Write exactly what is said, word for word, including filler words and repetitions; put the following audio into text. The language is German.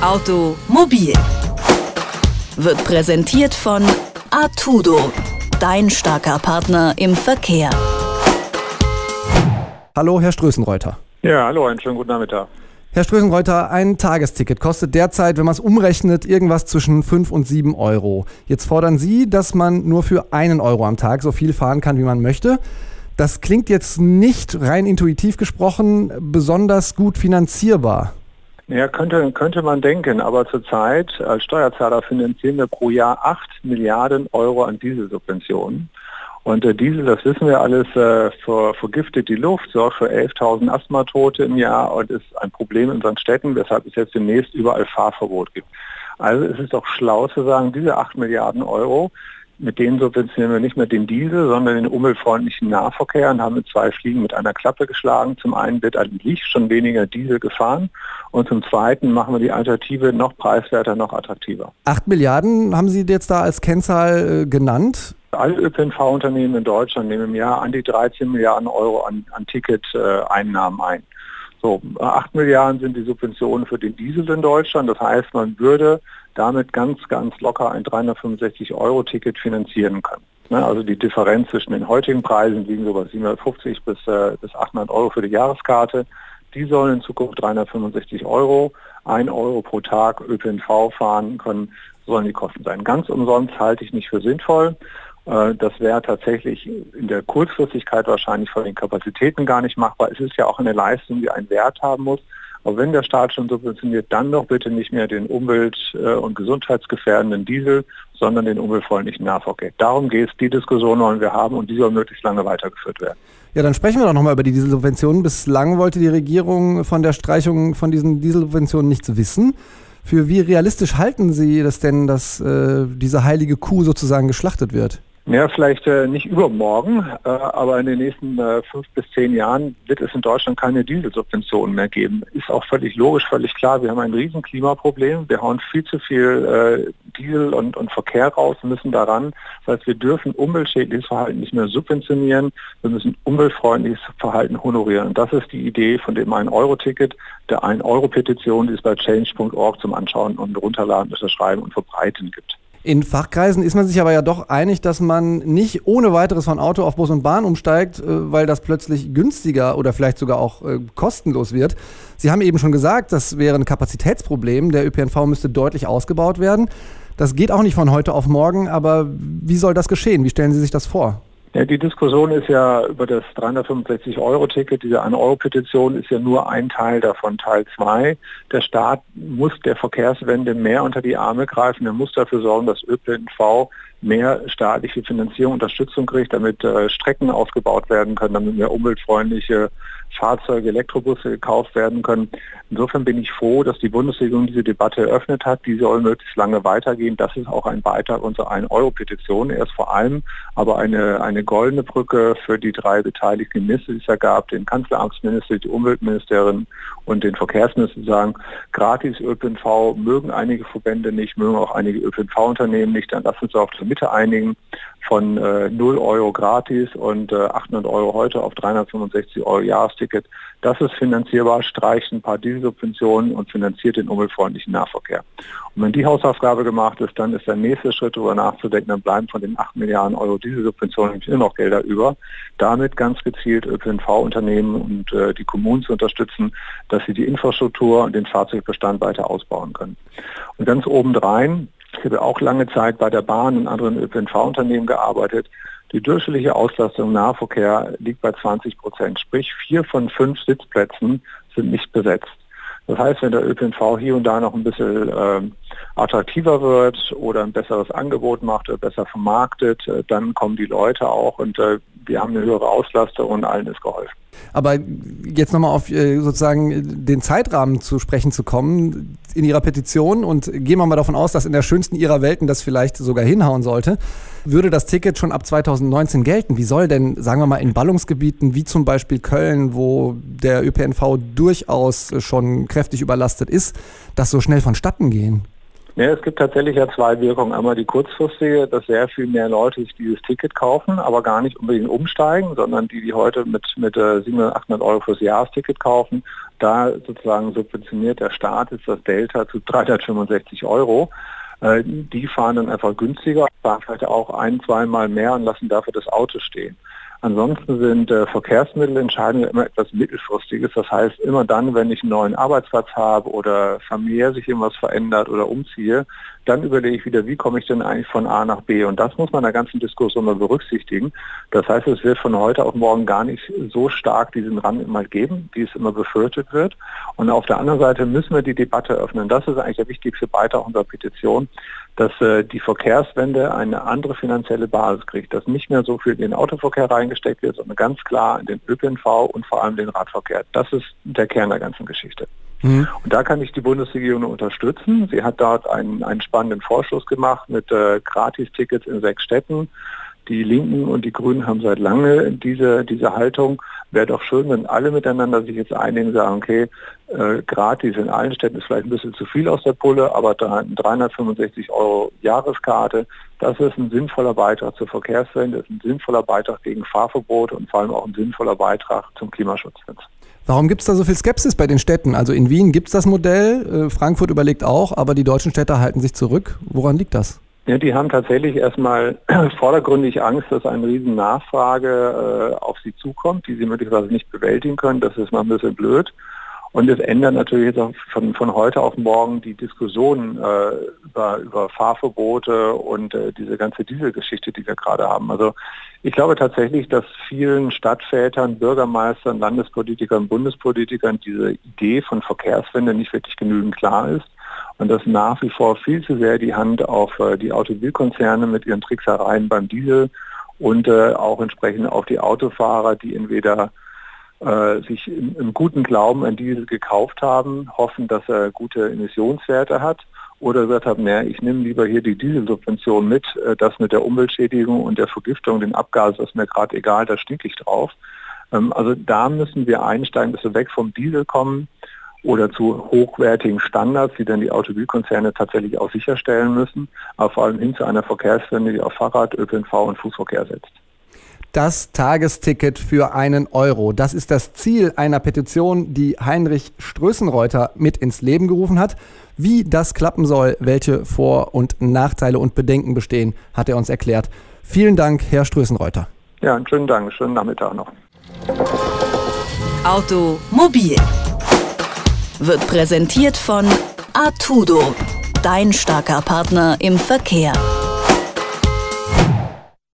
Automobil wird präsentiert von Artudo, dein starker Partner im Verkehr. Hallo, Herr Strößenreuter. Ja, hallo, einen schönen guten Nachmittag. Herr Strößenreuter, ein Tagesticket kostet derzeit, wenn man es umrechnet, irgendwas zwischen fünf und sieben Euro. Jetzt fordern Sie, dass man nur für einen Euro am Tag so viel fahren kann, wie man möchte. Das klingt jetzt nicht rein intuitiv gesprochen besonders gut finanzierbar. Ja, könnte, könnte man denken, aber zurzeit als Steuerzahler finanzieren wir pro Jahr acht Milliarden Euro an Dieselsubventionen. Und äh, Diesel, das wissen wir alles, äh, ver, vergiftet die Luft, sorgt für elftausend Asthmatote im Jahr und ist ein Problem in unseren Städten, weshalb es jetzt demnächst überall Fahrverbot gibt. Also es ist doch schlau zu sagen, diese acht Milliarden Euro, mit denen subventionieren wir nicht mehr den Diesel, sondern den umweltfreundlichen Nahverkehr und haben mit zwei Fliegen mit einer Klappe geschlagen. Zum einen wird eigentlich schon weniger Diesel gefahren und zum zweiten machen wir die Alternative noch preiswerter, noch attraktiver. Acht Milliarden haben Sie jetzt da als Kennzahl äh, genannt? Alle Ö P N V-Unternehmen in Deutschland nehmen im Jahr an die dreizehn Milliarden Euro an, an Ticket-Einnahmen ein. So, acht Milliarden sind die Subventionen für den Diesel in Deutschland. Das heißt, man würde damit ganz, ganz locker ein dreihundertfünfundsechzig Euro Ticket finanzieren können. Ne, also die Differenz zwischen den heutigen Preisen liegen so bei siebenhundertfünfzig bis, äh, bis achthundert Euro für die Jahreskarte. Die sollen in Zukunft dreihundertfünfundsechzig Euro, ein Euro pro Tag Ö P N V fahren können, sollen die Kosten sein. Ganz umsonst halte ich nicht für sinnvoll. Das wäre tatsächlich in der Kurzfristigkeit wahrscheinlich von den Kapazitäten gar nicht machbar. Es ist ja auch eine Leistung, die einen Wert haben muss. Aber wenn der Staat schon subventioniert, dann doch bitte nicht mehr den umwelt- und gesundheitsgefährdenden Diesel, sondern den umweltfreundlichen Nahverkehr. Darum geht es, die Diskussion wollen wir haben und die soll möglichst lange weitergeführt werden. Ja, dann sprechen wir doch nochmal über die Dieselsubventionen. Bislang wollte die Regierung von der Streichung von diesen Dieselsubventionen nichts wissen. Für wie realistisch halten Sie das denn, dass äh, diese heilige Kuh sozusagen geschlachtet wird? Ja, vielleicht äh, nicht übermorgen, äh, aber in den nächsten äh, fünf bis zehn Jahren wird es in Deutschland keine Dieselsubventionen mehr geben. Ist auch völlig logisch, völlig klar. Wir haben ein riesen Klimaproblem. Wir hauen viel zu viel äh, Diesel und, und Verkehr raus, müssen daran. Das heißt, wir dürfen umweltschädliches Verhalten nicht mehr subventionieren. Wir müssen umweltfreundliches Verhalten honorieren. Und das ist die Idee von dem ein Euro Ticket, der ein Euro Petition, die es bei change punkt org zum Anschauen und Runterladen, Unterschreiben und Verbreiten gibt. In Fachkreisen ist man sich aber ja doch einig, dass man nicht ohne weiteres von Auto auf Bus und Bahn umsteigt, weil das plötzlich günstiger oder vielleicht sogar auch kostenlos wird. Sie haben eben schon gesagt, das wäre ein Kapazitätsproblem. Der Ö P N V müsste deutlich ausgebaut werden. Das geht auch nicht von heute auf morgen, aber wie soll das geschehen? Wie stellen Sie sich das vor? Ja, die Diskussion ist ja über das dreihundertfünfundsechzig Euro Ticket, diese ein Euro Petition ist ja nur ein Teil davon, Teil zwei. Der Staat muss der Verkehrswende mehr unter die Arme greifen, er muss dafür sorgen, dass Ö P N V mehr staatliche Finanzierung, Unterstützung kriegt, damit äh, Strecken aufgebaut werden können, damit mehr umweltfreundliche Fahrzeuge, Elektrobusse gekauft werden können. Insofern bin ich froh, dass die Bundesregierung diese Debatte eröffnet hat. Die soll möglichst lange weitergehen. Das ist auch ein Beitrag unserer ein Euro Petition. Er ist vor allem aber eine, eine goldene Brücke für die drei beteiligten Minister, die es ja gab, den Kanzleramtsminister, die Umweltministerin und den Verkehrsminister, die sagen, gratis Ö P N V mögen einige Verbände nicht, mögen auch einige Ö P N V-Unternehmen nicht. Dann lassen uns auf der Mitte einigen von äh, null Euro gratis und äh, achthundert Euro heute auf dreihundertfünfundsechzig Euro Jahresticket. Das ist finanzierbar, streicht ein paar Dieselsubventionen und finanziert den umweltfreundlichen Nahverkehr. Und wenn die Hausaufgabe gemacht ist, dann ist der nächste Schritt, darüber nachzudenken, dann bleiben von den acht Milliarden Euro Dieselsubventionen immer noch Gelder über. Damit ganz gezielt Ö P N V-Unternehmen und äh, die Kommunen zu unterstützen, dass sie die Infrastruktur und den Fahrzeugbestand weiter ausbauen können. Und ganz obendrein, ich habe auch lange Zeit bei der Bahn und anderen Ö P N V-Unternehmen gearbeitet. Die durchschnittliche Auslastung im Nahverkehr liegt bei zwanzig Prozent, sprich vier von fünf Sitzplätzen sind nicht besetzt. Das heißt, wenn der Ö P N V hier und da noch ein bisschen äh, attraktiver wird oder ein besseres Angebot macht oder besser vermarktet, äh, dann kommen die Leute auch und äh, wir haben eine höhere Auslastung und allen ist geholfen. Aber jetzt nochmal auf äh, sozusagen den Zeitrahmen zu sprechen zu kommen in Ihrer Petition und gehen wir mal davon aus, dass in der schönsten Ihrer Welten das vielleicht sogar hinhauen sollte, würde das Ticket schon ab zweitausendneunzehn gelten. Wie soll denn, sagen wir mal, in Ballungsgebieten wie zum Beispiel Köln, wo der Ö P N V durchaus schon kräftig überlastet ist, das so schnell vonstatten gehen? Ja, es gibt tatsächlich ja zwei Wirkungen. Einmal die kurzfristige, dass sehr viel mehr Leute sich dieses Ticket kaufen, aber gar nicht unbedingt umsteigen, sondern die, die heute mit, mit äh, siebenhundert, achthundert Euro fürs Jahresticket kaufen, da sozusagen subventioniert der Staat ist das Delta zu dreihundertfünfundsechzig Euro. Äh, die fahren dann einfach günstiger, fahren vielleicht auch ein, zweimal mehr und lassen dafür das Auto stehen. Ansonsten sind äh, Verkehrsmittelentscheidungen immer etwas Mittelfristiges. Das heißt, immer dann, wenn ich einen neuen Arbeitsplatz habe oder familiär sich irgendwas verändert oder umziehe, dann überlege ich wieder, wie komme ich denn eigentlich von A nach B? Und das muss man in der ganzen Diskussion mal berücksichtigen. Das heißt, es wird von heute auf morgen gar nicht so stark diesen Rand immer geben, wie es immer befürchtet wird. Und auf der anderen Seite müssen wir die Debatte öffnen. Das ist eigentlich der wichtigste Beitrag unserer Petition, dass äh, die Verkehrswende eine andere finanzielle Basis kriegt, dass nicht mehr so viel in den Autoverkehr reingesteckt wird, sondern ganz klar in den Ö P N V und vor allem den Radverkehr. Das ist der Kern der ganzen Geschichte. Mhm. Und da kann ich die Bundesregierung unterstützen. Sie hat dort einen, einen spannenden Vorschluss gemacht mit äh, Gratis-Tickets in sechs Städten. Die Linken und die Grünen haben seit lange diese, diese Haltung. Wäre doch schön, wenn alle miteinander sich jetzt einigen und sagen, okay, äh, gratis in allen Städten ist vielleicht ein bisschen zu viel aus der Pulle, aber dreihundertfünfundsechzig Euro Jahreskarte, das ist ein sinnvoller Beitrag zur Verkehrswende, ist ein sinnvoller Beitrag gegen Fahrverbote und vor allem auch ein sinnvoller Beitrag zum Klimaschutz. Warum gibt es da so viel Skepsis bei den Städten? Also in Wien gibt es das Modell, äh, Frankfurt überlegt auch, aber die deutschen Städte halten sich zurück. Woran liegt das? Ja, die haben tatsächlich erstmal vordergründig Angst, dass eine riesen Nachfrage äh, auf sie zukommt, die sie möglicherweise nicht bewältigen können. Das ist mal ein bisschen blöd. Und es ändert natürlich jetzt auch von, von heute auf morgen die Diskussion äh, über, über Fahrverbote und äh, diese ganze Dieselgeschichte, die wir gerade haben. Also ich glaube tatsächlich, dass vielen Stadtvätern, Bürgermeistern, Landespolitikern, Bundespolitikern diese Idee von Verkehrswende nicht wirklich genügend klar ist. Und dass nach wie vor viel zu sehr die Hand auf äh, die Automobilkonzerne mit ihren Tricksereien beim Diesel und äh, auch entsprechend auf die Autofahrer, die entweder äh, sich im, im guten Glauben ein Diesel gekauft haben, hoffen, dass er gute Emissionswerte hat, oder gesagt haben, naja, ich nehme lieber hier die Dieselsubvention mit, äh, das mit der Umweltschädigung und der Vergiftung, den Abgas, das ist mir gerade egal, da stinke ich drauf. Ähm, also da müssen wir einsteigen, dass wir weg vom Diesel kommen oder zu hochwertigen Standards, die dann die Automobilkonzerne tatsächlich auch sicherstellen müssen, aber vor allem hin zu einer Verkehrswende, die auf Fahrrad, Ö P N V und Fußverkehr setzt. Das Tagesticket für einen Euro, das ist das Ziel einer Petition, die Heinrich Strößenreuter mit ins Leben gerufen hat. Wie das klappen soll, welche Vor- und Nachteile und Bedenken bestehen, hat er uns erklärt. Vielen Dank, Herr Strößenreuter. Ja, einen schönen Dank, schönen Nachmittag noch. Automobil wird präsentiert von Artudo, dein starker Partner im Verkehr.